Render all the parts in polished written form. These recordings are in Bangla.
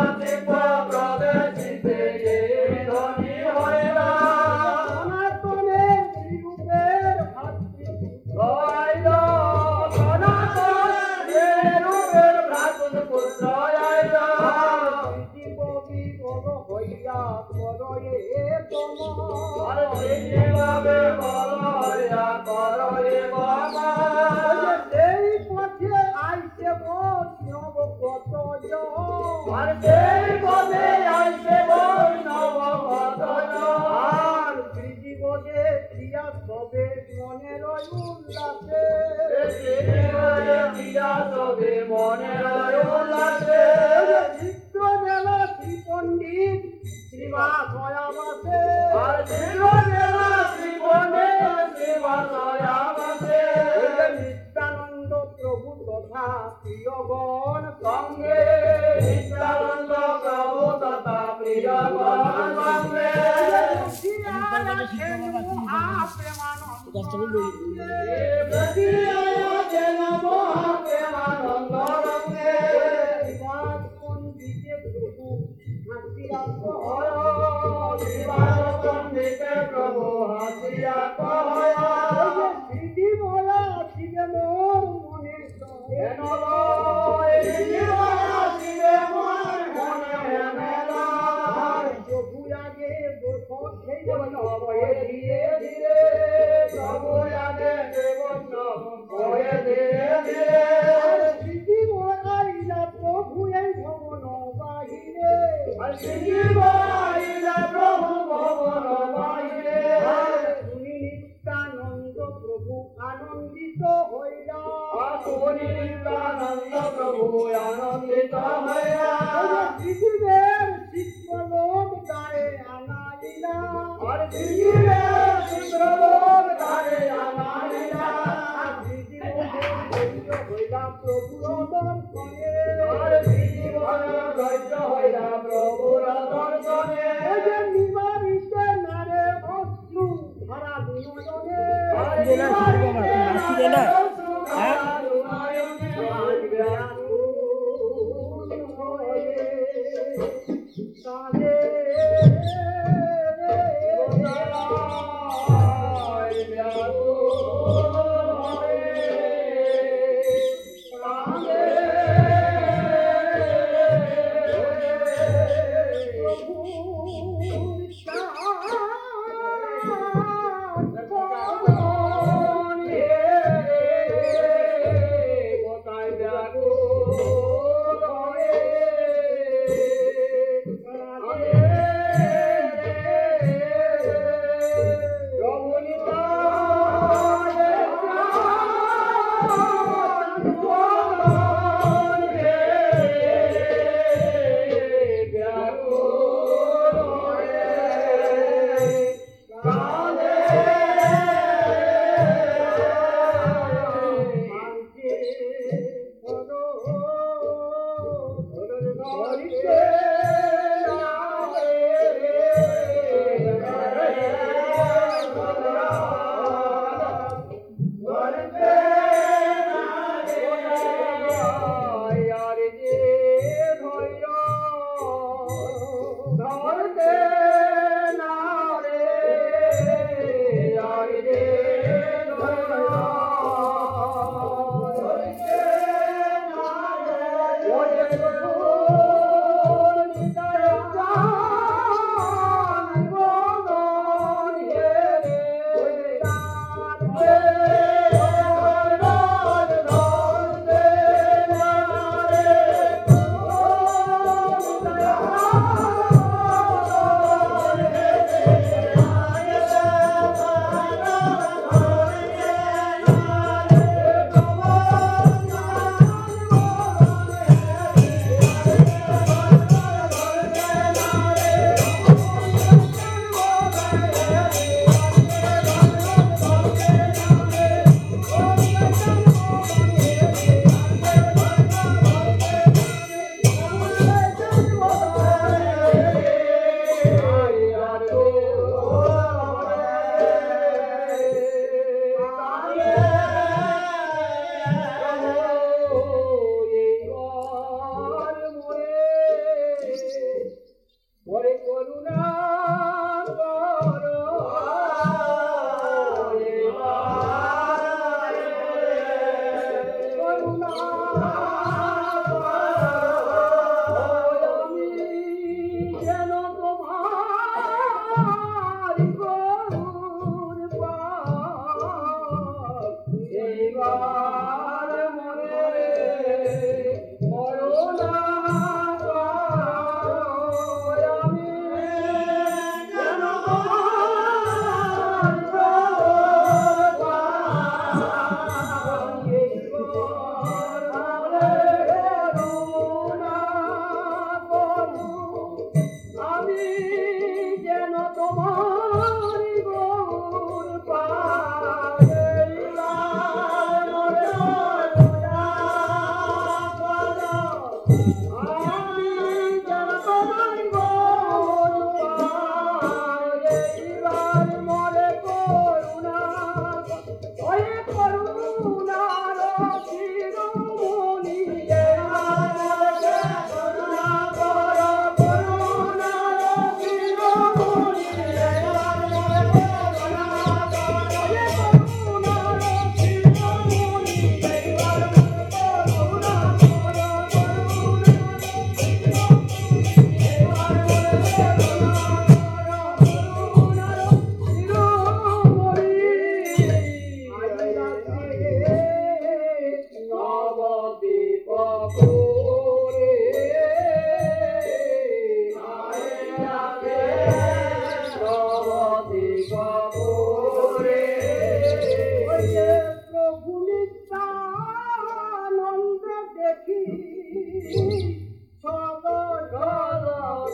Hare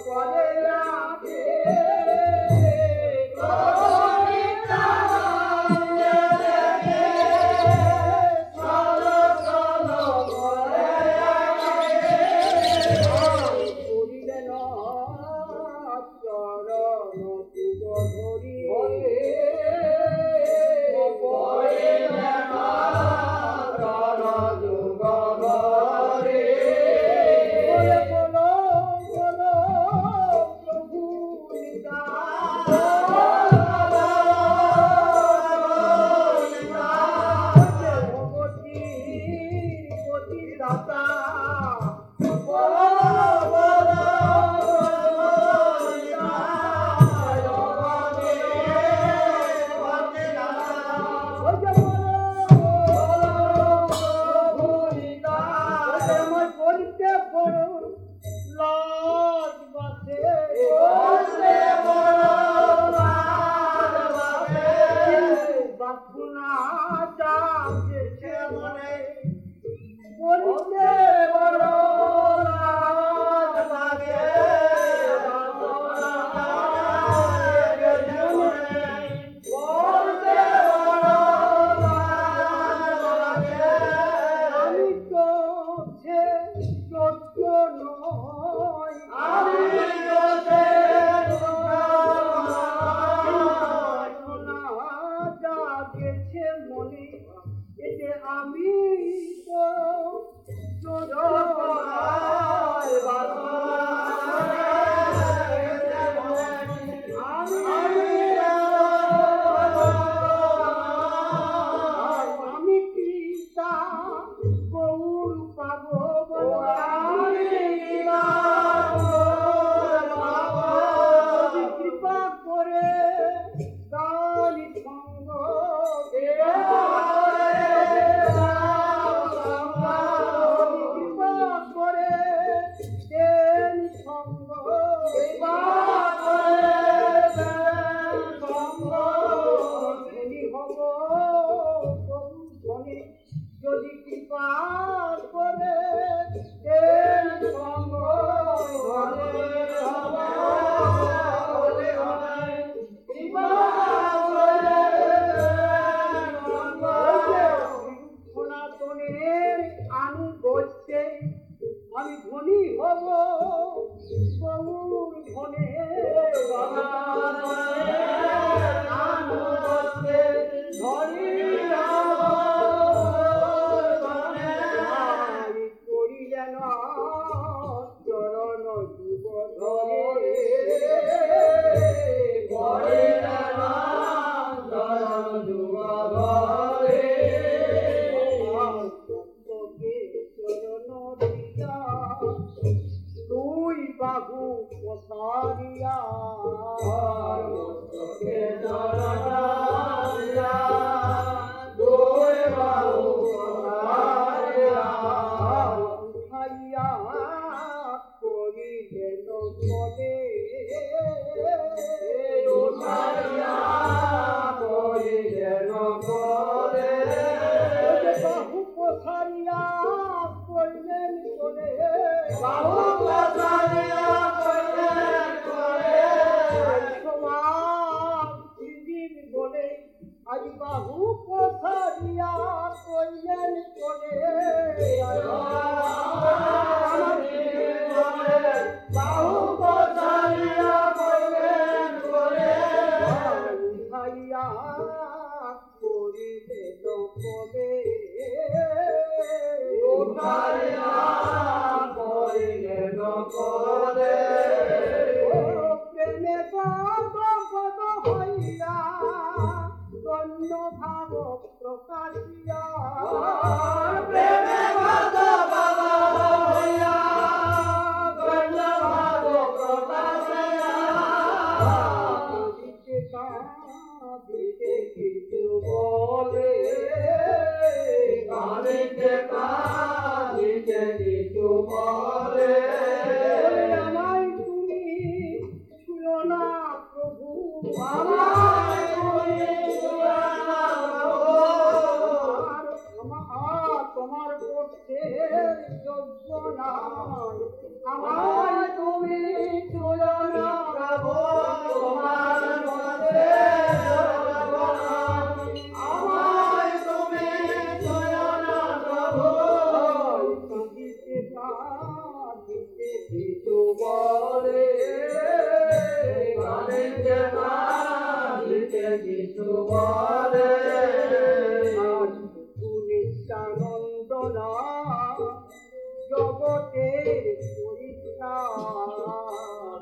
বাহু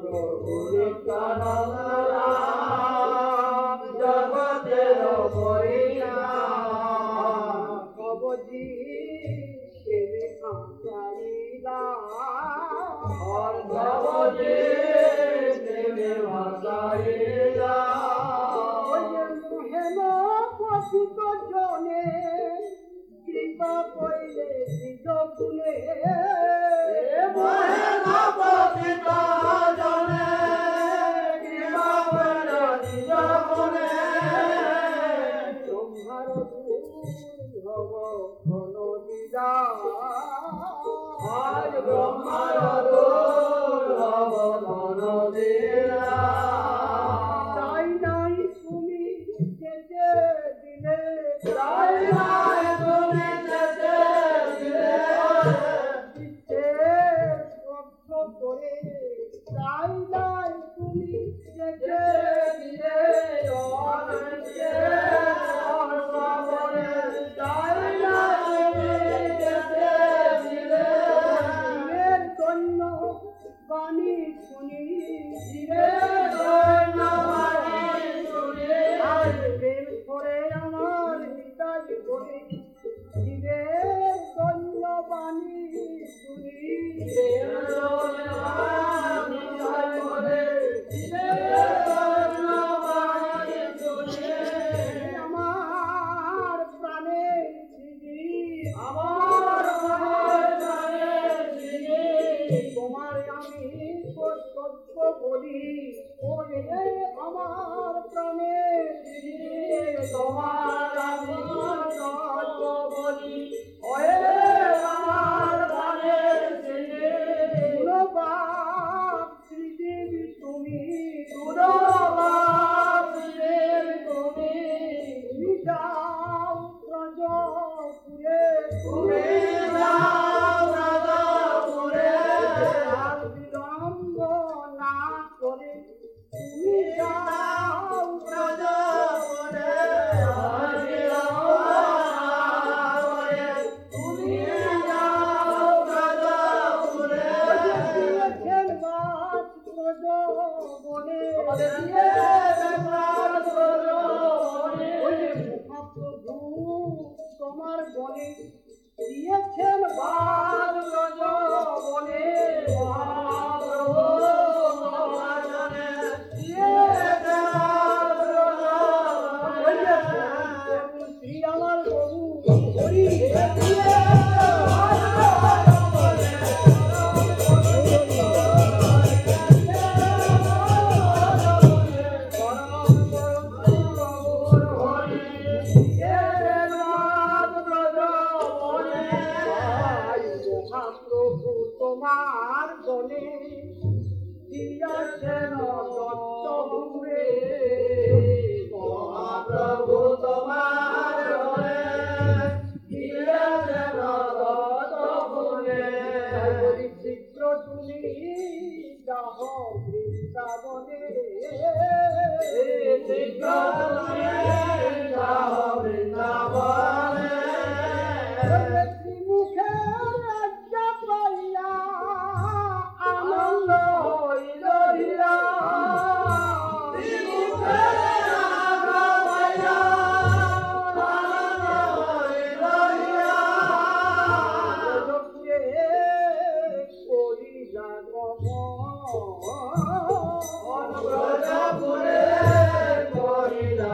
প্রভু নিত্যানন্দ রাম জগতের পরিণাম কবজি সেবে আচারিলা আর কবজি সেবে আচারিলা মোহেন পতিত জনে কৃপা কইলে নিজ ফুলে মোহেন পতিত জনে কৃপা কইলে নিজ ফুলে ব্রহ্মার দুর্ভব ঘন দিদা আজ ব্রহ্মার দুর্ভব ঘন দিদা তাই নাই তুমি যেতে দিলে তাই নাই তুমি যেতে দিলে বিশ্বের স্পর্শ করে তাই নাই তুমি যেতে দিলে বাণী শুনি প্রেম করে আমার নিতাই বলি জীবের দৈন্য বাণী শুনি আমার প্রাণে আমার তোমার আমি সত্য বলি ওরে আমার প্রাণে তোমার আমি সত্য বলি ওরে আমার প্রাণে দুর্বাপ শ্রীদেবী তুমি দুর্বাপ শ্রীদেবী তুমি যাও ব্রজপুরে তুমি যাও ব্রজপুরে বিলম্ব না করে তুমি যাও ব্রজপুরে বিলম্ব না করে তুমি যাও ব্রজপুরে দিয়েছেন বাস ব্রজবনে মহাপ্রভু তোমার বনে দিয়েছেন বাস ব্রজবনে মহাপ্রভু তোমার বনে দিয়েছেন বাস ব্রজবনে শ্রী আমার প্রভু হরি প্রভু তোমার বনে দিয়েছেন দত্ত ঘুরে মহাপ্রভু তোমার বনে দিয়েছেন দত্ত ঘুরে শীঘ্র তুমি যাহ বৃন্দাবনে শীঘ্র তুমি যাহ বৃন্দাবনে আনন্দ হইল হীরা ব্রজপুরে করিলা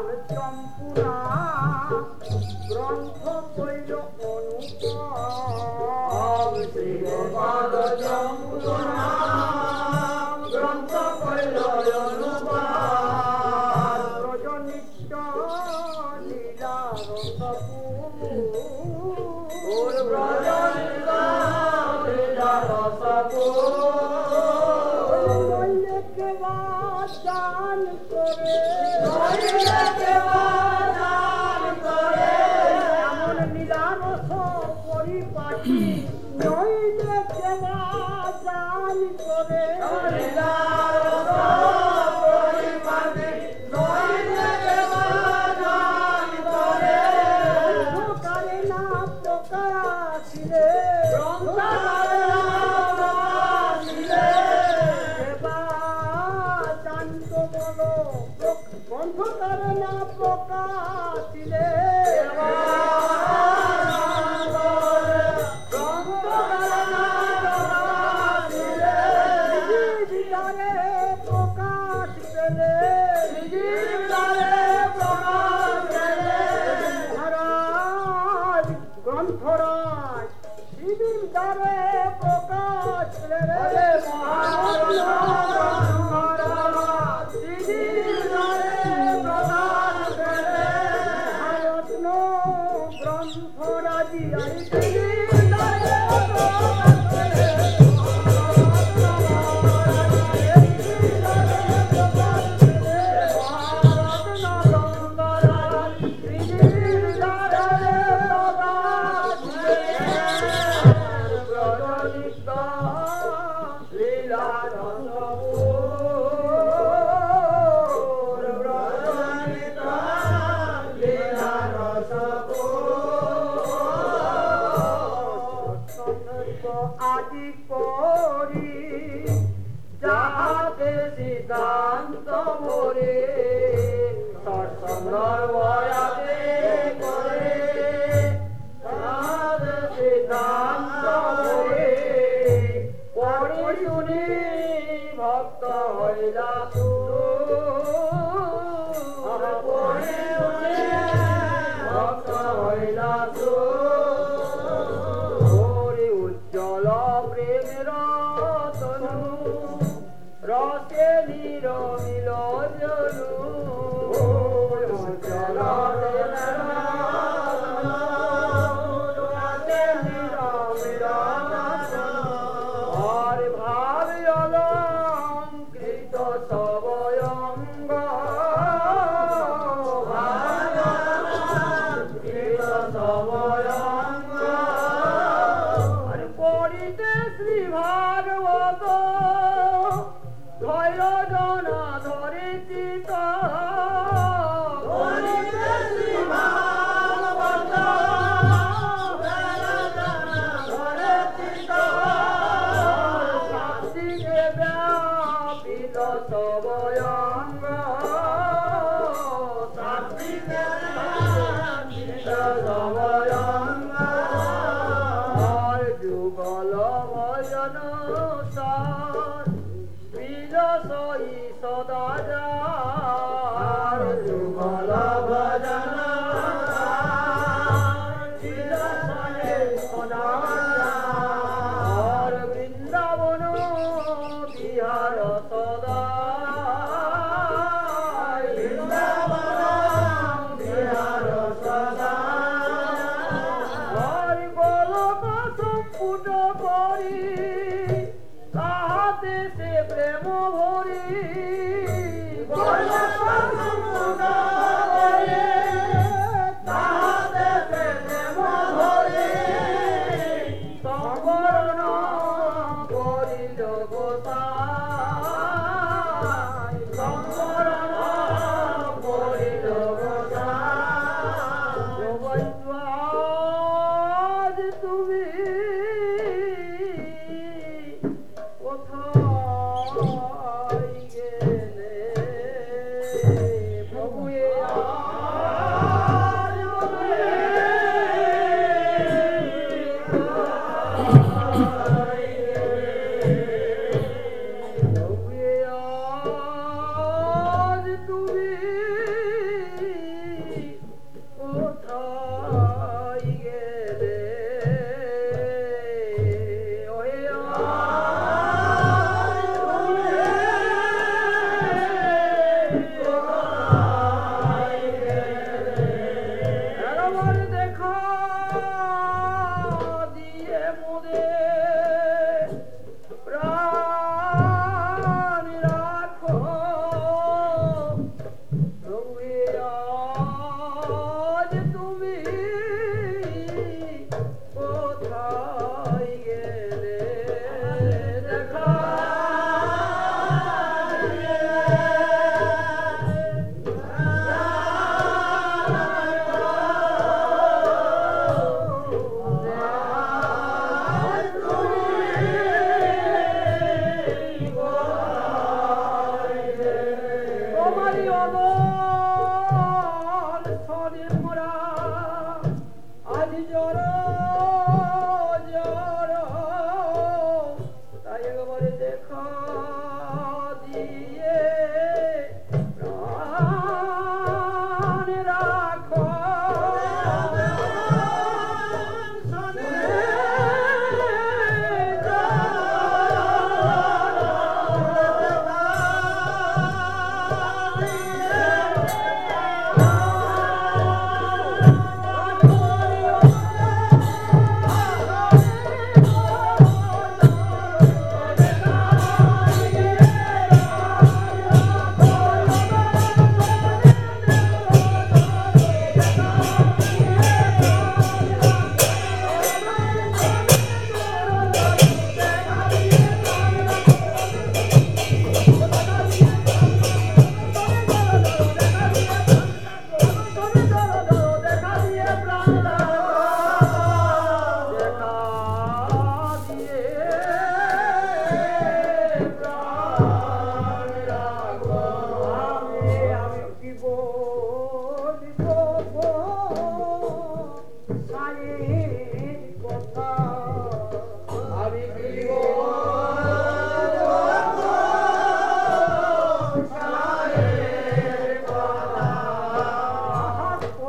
চম্পুনা গ্রন্থ কইল অনুপম শ্রী গোপাল চম্পুনা গ্রন্থ কইল অনুপম রজনীশ লীলা রসপুর রজনীশ লীলা রসপুর দান করে এমন লীলারস পরিপাটি নইলে কেবা দান করে অন্ধকারে না প্রকাশিলে অন্ধকারে না প্রকাশিলে ভিতরে প্রকাশ পেলে মহারাজ গ্রন্থরাজ শিবির দ্বারে প্রকাশ পেলে গ্রন্থরাজি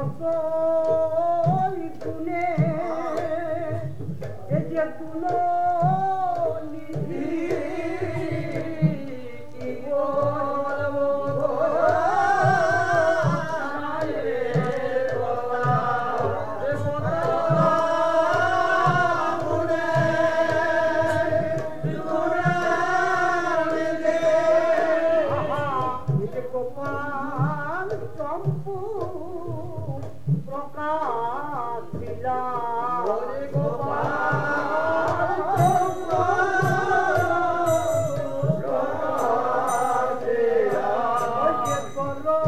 কতই গুণে এ যে তুলো নিধি কি বলবো গোপাল চম্পু প্রকাশ দিলা গোপাল চম্পু প্রকাশ দিলা করো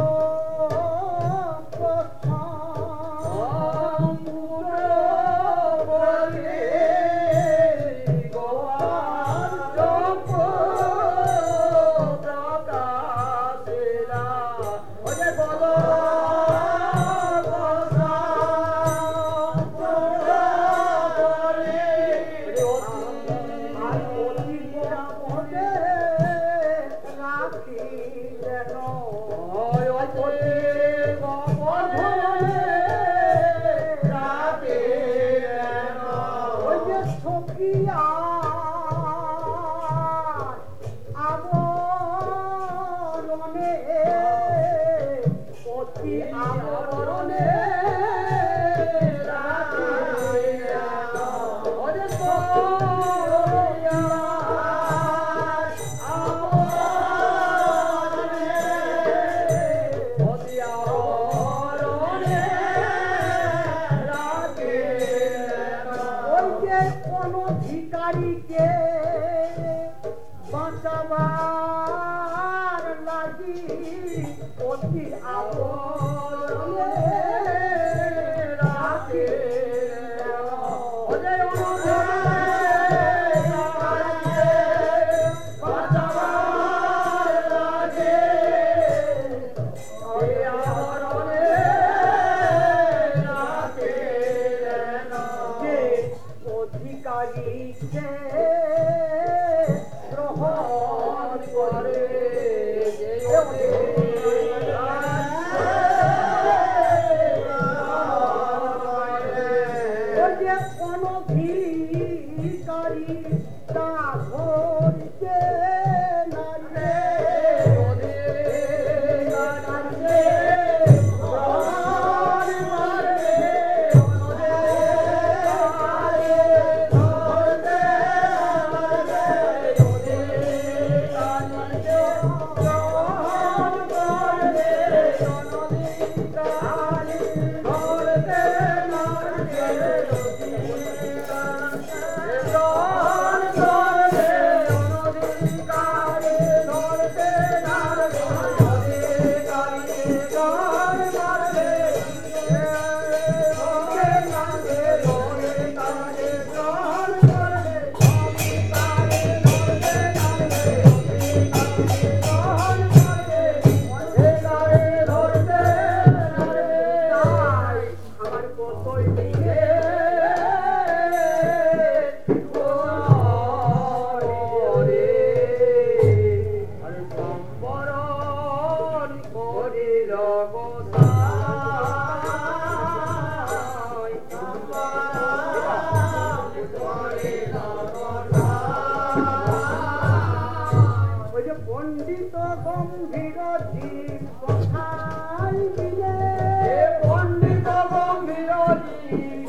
অনধিকারীকে বাঁচাবার লাগি অতি আবরণে রাখে গ্রহণ করে অনধিকারী তা ধরতে পণ্ডিত গম্ভীর জীব কথাই দিলে পণ্ডিত গম্ভীর জীব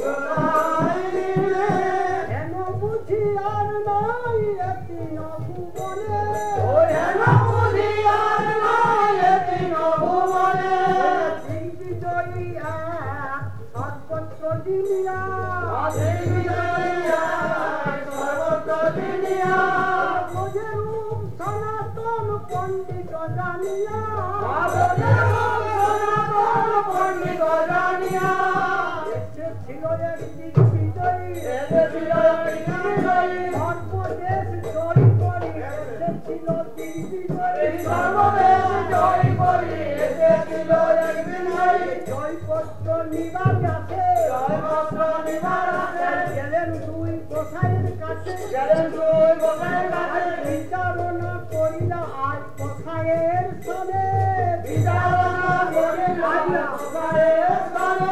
হেন বুঝি আর নাই এতি নভুবনে হেন বুঝি আর নাই এতি নভুবনে বিজয়িয়া সর্বত্র দিনিয়া বিজয়িয়া সর্বত্র দিনিয়া পণ্ডিত জানিয়া পণ্ডিত জানিয়া এসেছিল একদিন বিজয়ী সর্বদেশ জয় করি এসেছিল দিগ্বিজয়ী সর্বদেশ জয় করি এসেছিল একদিন জয়পত্র নিবার আছে জয়পত্র নিবার আছে গেলেন দুই গোসাইয়ের কাছে বিচারণা করিলা আজ কোথায়ের সনে বিচারণা করিলা কোথায়ের সনে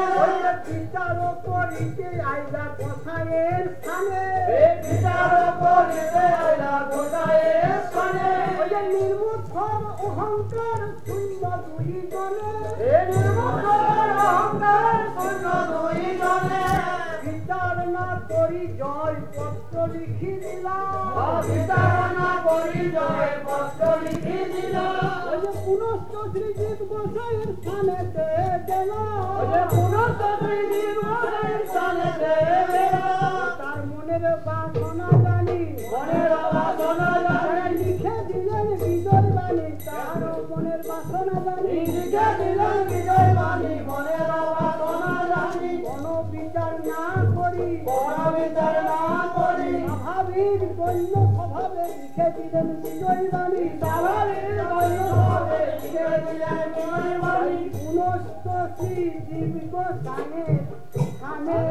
বিচার করিতে আইলা গোসাইয়ের স্থানে বিচার করিতে আইলা গোসাইয়ের স্থানে নির্মুখর অহংকার শূন্য দুই জনে নির্মুখর অহংকার শূন্য দুই জনে বিচার না করি জয় পত্র লিখি দিলাম বিচার না করি জয় পত্র লিখি দিলাম পুনশ্চ শ্রীজিৎ গোসাইয়ের স্থানেতে গেলাম পুনশ্চ শ্রীজিৎ গোসাইয়ের স্থানেতে গেলাম তার মনের বাসনা জানি মনের বাসনা জানি লিখে দিলেন বিজয় বাণী তার মনের বাসনা জানি লিখে দিলেন বিজয় বাণী মনের বাসনা জানি কোন বিচার না করি কোন বিচার না করি স্বাভাবিক দৈন্য স্বভাবে লিখে দিলেন বিজয় বাণী স্বাভাবিক দৈন্য স্বভাবে লিখে দিলেন বিজয় বাণী পুনশ্চ শ্রীজীব গোসাইয়ের স্থানে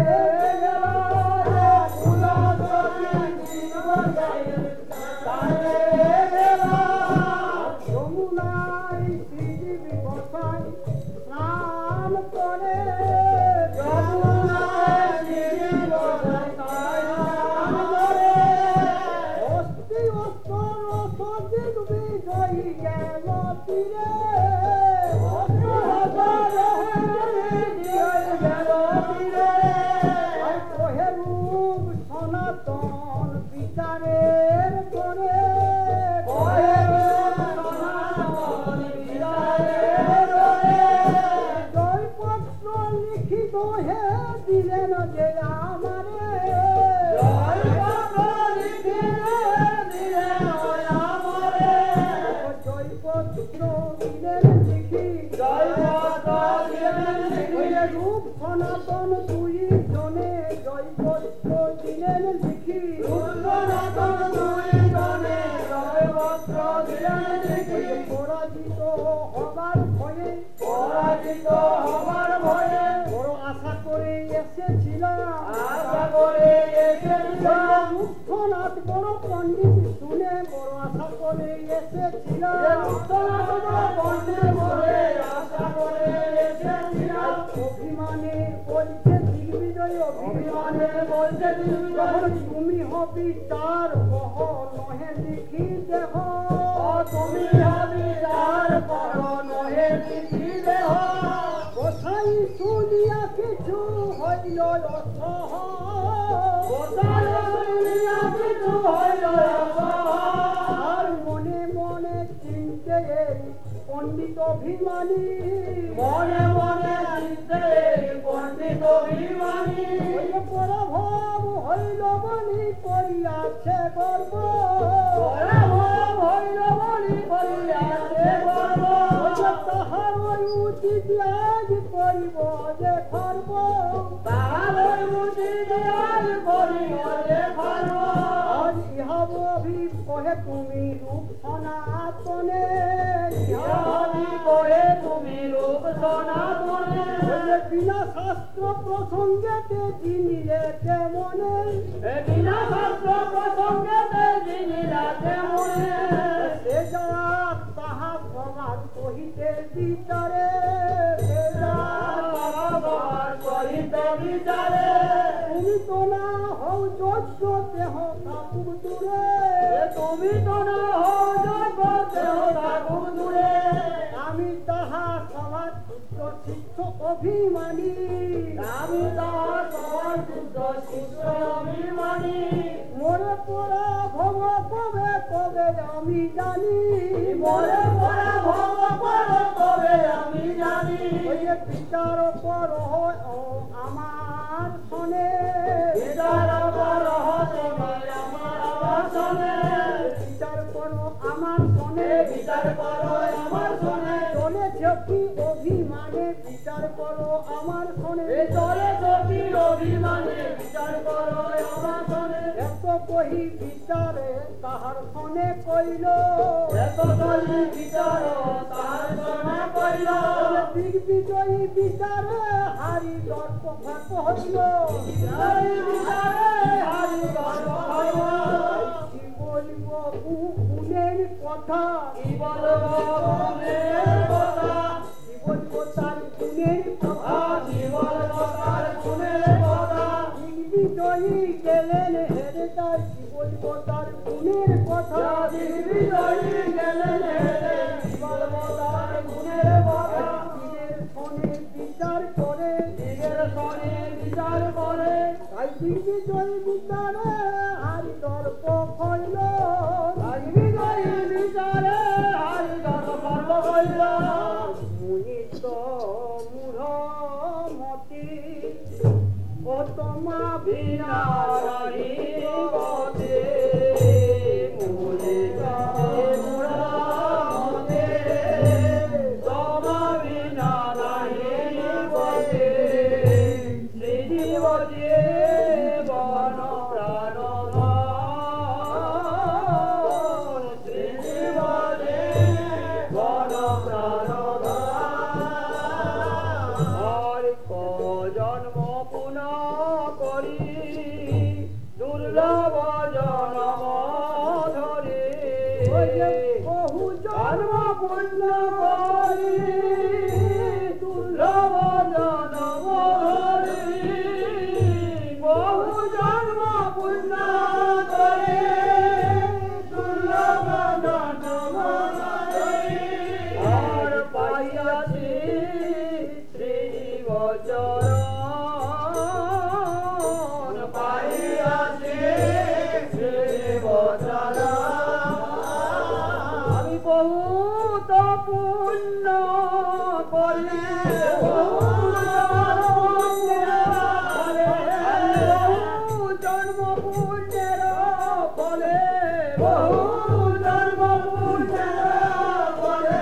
যমুনায় শ্রীজীব গোসাই স্নান করে অস্থি অস্তর সজিত বিজয়ী গেল তীরে রূপ সনাতন বিচারের করে জয়পত্র লিখিত হে দিলেন যে আমারে জয়পত্র দিলেন লিখি রূপ সনাতন দুই জনে জয়পত্র দিলেন লিখি পরাজিত হবার ভয়ে বড় আশা করে এসেছিলাম রূপনাথ বড় পণ্ডিত শুনে বড় আশা করে এসেছিলাম অভিমানে বলছে দিগ্বিজয় অভিমানে বলছে তুমি হবি তার কহ নহে লিখি দেহ তুমি হবি তার পর নহে লিখি দেহ কোথায় শুনিয়া কিছু হইল অসহ কিছু হইল আর মনে মনে চিনতে পণ্ডিত অভিমানী মনে মনে চিনতে পণ্ডিত অভিমানী পরাভব হইল বলি করিয়াছে গর্ব হইল বলি করিয়াছে গর্ব তাহার উচিত আজ করিব যে খর্ব তাহার উচিত আজ করিব যে খর্ব আজ ইহাব কহে তুমি রূপ সনাতনে ইহাবি কহে তুমি রূপ সনাতনে বিনা শাস্ত্র প্রসঙ্গেতে জিনিলে কেমনে বিনা শাস্ত্র প্রসঙ্গেতে জিনিলাতে মনে সে যারা তাহা সমাজ কহিতে বিচারে বিচারে তুমি তো না হও যোগ্য দেহ কাকুর দূরে তুমি তো না হও যোগ্য দেহ কাকুর দূরে আমি তাহা সমাজ শুদ্ধ শিষ্য অভিমানী আমি তাহার সবার শুদ্ধ শিষ্য অভিমানী মরে পড়া ভব কবে কবে আমি জানি মরে পড়া ভব কবে কবে আমি জানি বিচার কর আমার শোনে বিচার করো তোমার আমার শোনে বিচার করো আমার শোনে বিচার করো আমার শোনে চলেছে কি অভিমানে বিচার করো আমার শোনে চলে চকি অভিমানে বিচার করো আমার শোনে এত কহি বিচারে তাহার শোনে কইল এত কলি বিচার তাহার শোনা কইল দিগ্বিজয়ী বিচারে হারি দর্প ফাঁক হইল বিচারে হারি গর্ব হইল কি বলিব গুণের কথা কি বলবো মনের কথা কি বলিব তার গুণের কথা কি বলবো শনি বিচার করে তাই বিজয় বিচারে হারি দর্প হইল তাই বিজয় বিচারে হারি দর্প হইল মুনি তো মূঢ় মতি ও তোমা বিনা রহিবতে মুনি মুড়াতে তোমা বিনা রহিবতে শ্রীজীবতে বন প্রাণ শ্রীজীবতে বন প্রাণ জন্ম পুনঃ করি দুর্লভ জন্ম ধরে বহু জন্ম পুণ্য করি দুর্লভ জন্ম ধরে বহু জন্ম পুণ্য করে দুর্লভ জন্ম ধরে আর পাইয়াছি শ্রীবচরণ পাইয়াছি শ্রীবচরণ আমি বহুত পুণ্য করি জন্ম পুণ্যের ফলে বহু জন্ম পুণ্যের ফলে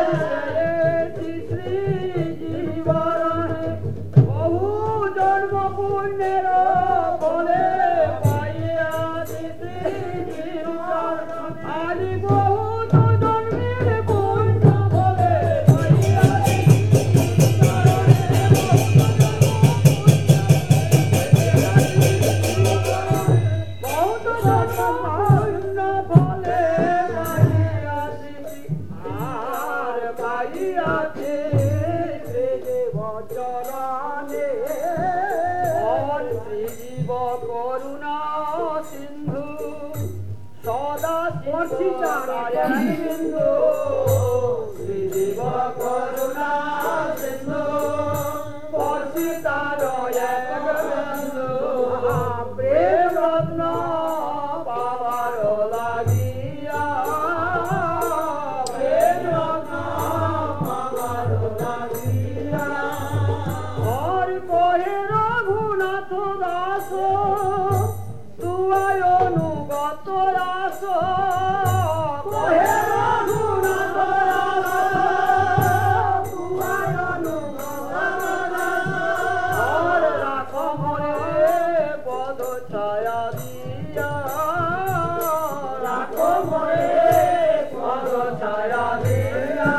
শ্রী জীবন বহু জন্ম পুণ্যের ফলে পাইয়াছি শ্রী জীবন আদি বহুত জন্মের পুণ্য ফলে পাইয়াছি বহুত জন্ম পুণ্য ফলে পাইয়াছি আর পাইয়াছি চরণে শ্রীজীব করুণা সিন্ধু সদা সিন্ধু শ্রীজীব করুণা সিন্ধু বর্ষিতার সিন্ধু প্রেম রত্ন পাওয়ার লাগিয়া প্রেম রত্ন পাওয়ার লাগিয়া হরি কহে রঘুনাথ দাস তুয়ায় অনুগত রাস কহে রঘুনাথ দাস তুয়ায় অনুগত রাস হরে রাখ মরে পদ ছায়া দিয়া রাখ মরে পদ ছায়া দিয়া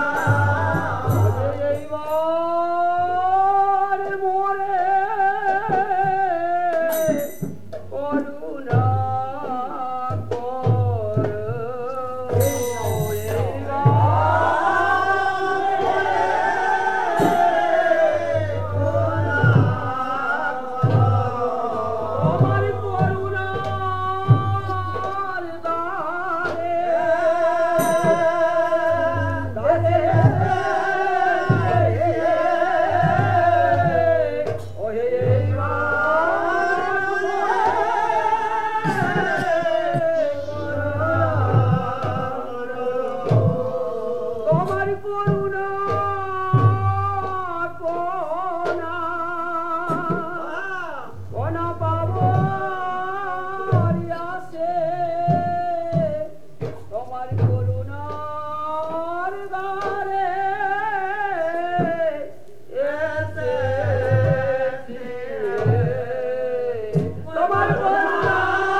মোরে করুণা কর তোমার করুণার দ্বারে তোমার করুণা কোনা কোনা পাবো আসে তোমার করুণার দ্বারে এসেছি তোমার করুণা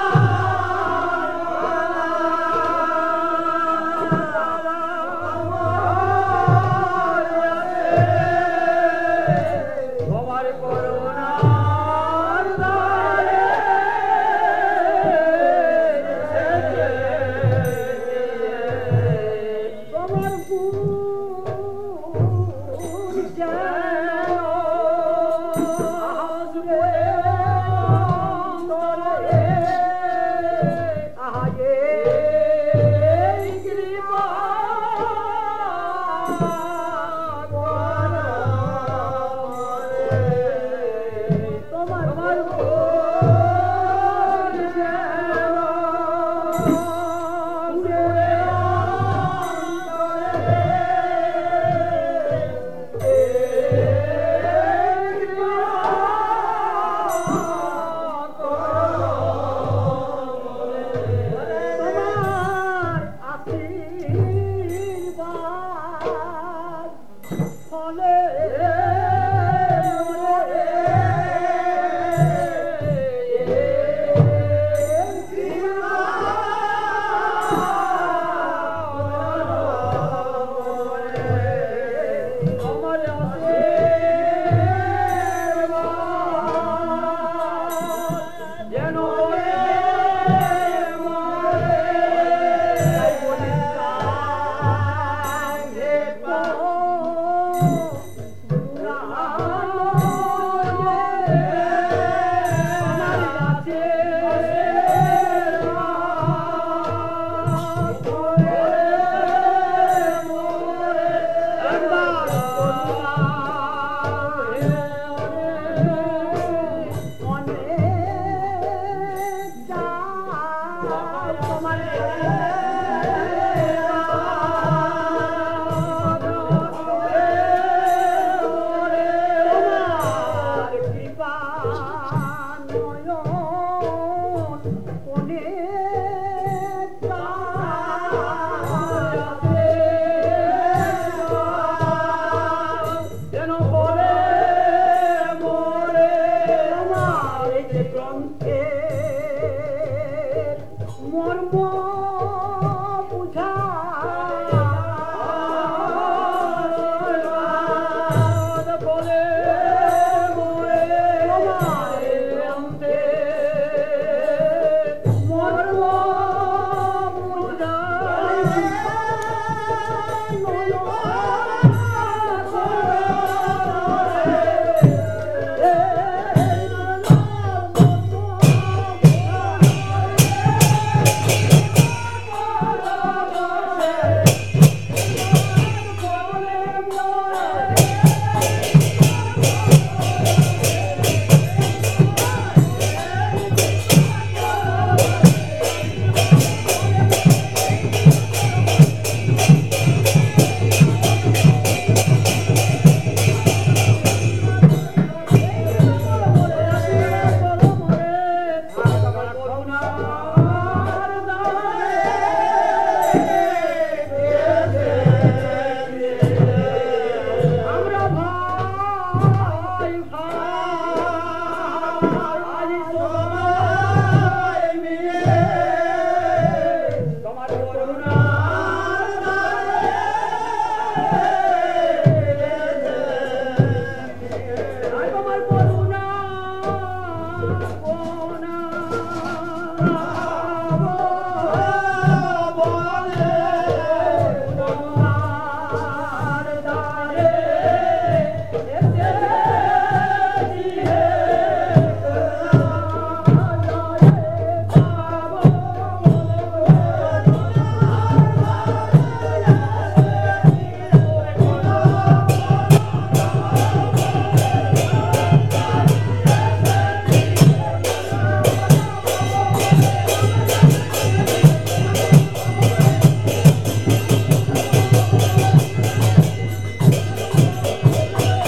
তোমার করুণার দ্বারে তোমার আর তোমার করুণা কোনা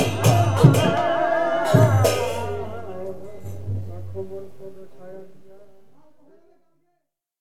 খবর পদ ছায়া দিয়া